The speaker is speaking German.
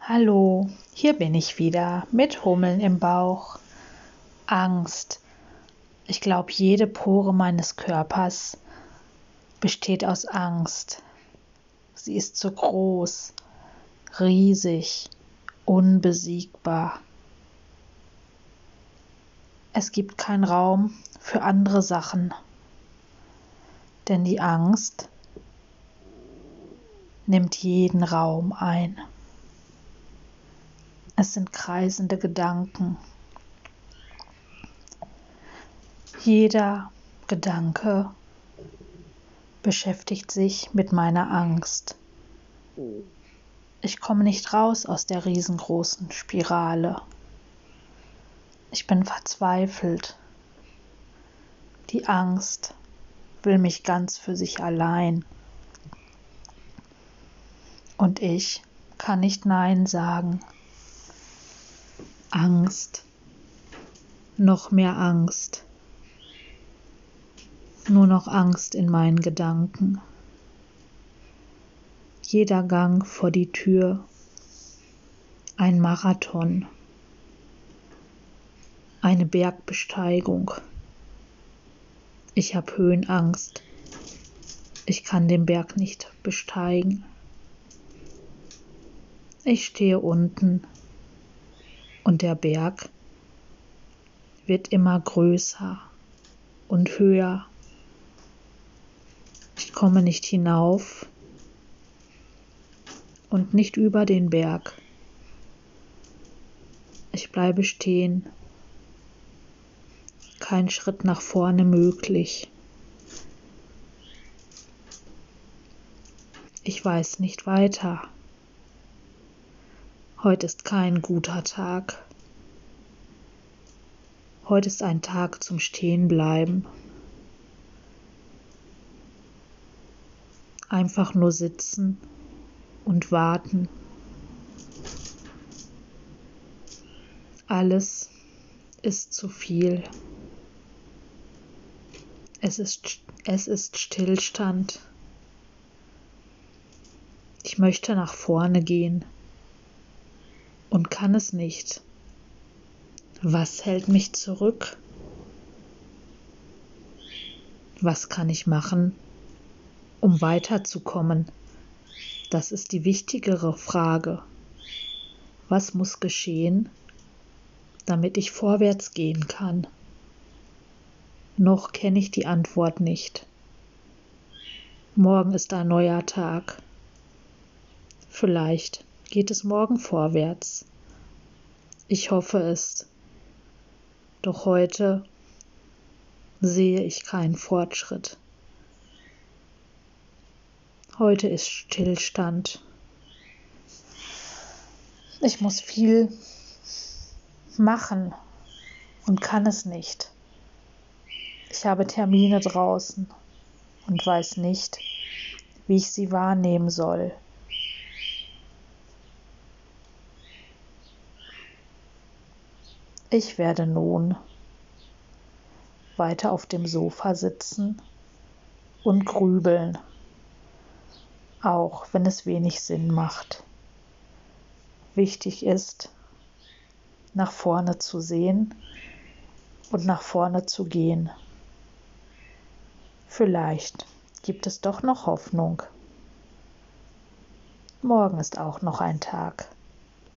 Hallo, hier bin ich wieder mit Hummeln im Bauch. Angst. Ich glaube, jede Pore meines Körpers besteht aus Angst. Sie ist so groß, riesig, unbesiegbar. Es gibt keinen Raum für andere Sachen, denn die Angst nimmt jeden Raum ein. Es sind kreisende Gedanken. Jeder Gedanke beschäftigt sich mit meiner Angst. Ich komme nicht raus aus der riesengroßen Spirale. Ich bin verzweifelt. Die Angst will mich ganz für sich allein. Und ich kann nicht Nein sagen. Angst. Noch mehr Angst. Nur noch Angst in meinen Gedanken. Jeder Gang vor die Tür. Ein Marathon. Eine Bergbesteigung. Ich habe Höhenangst. Ich kann den Berg nicht besteigen. Ich stehe unten und der Berg wird immer größer und höher. Ich komme nicht hinauf und nicht über den Berg. Ich bleibe stehen. Kein Schritt nach vorne möglich. Ich weiß nicht weiter. Heute ist kein guter Tag. Heute ist ein Tag zum Stehenbleiben. Einfach nur sitzen und warten. Alles ist zu viel. Es ist Stillstand. Ich möchte nach vorne gehen und kann es nicht. Was hält mich zurück? Was kann ich machen, um weiterzukommen? Das ist die wichtigere Frage. Was muss geschehen, damit ich vorwärts gehen kann? Noch kenne ich die Antwort nicht. Morgen ist ein neuer Tag. Vielleicht geht es morgen vorwärts. Ich hoffe es. Doch heute sehe ich keinen Fortschritt. Heute ist Stillstand. Ich muss viel machen und kann es nicht. Ich habe Termine draußen und weiß nicht, wie ich sie wahrnehmen soll. Ich werde nun weiter auf dem Sofa sitzen und grübeln, auch wenn es wenig Sinn macht. Wichtig ist, nach vorne zu sehen und nach vorne zu gehen. Vielleicht gibt es doch noch Hoffnung. Morgen ist auch noch ein Tag.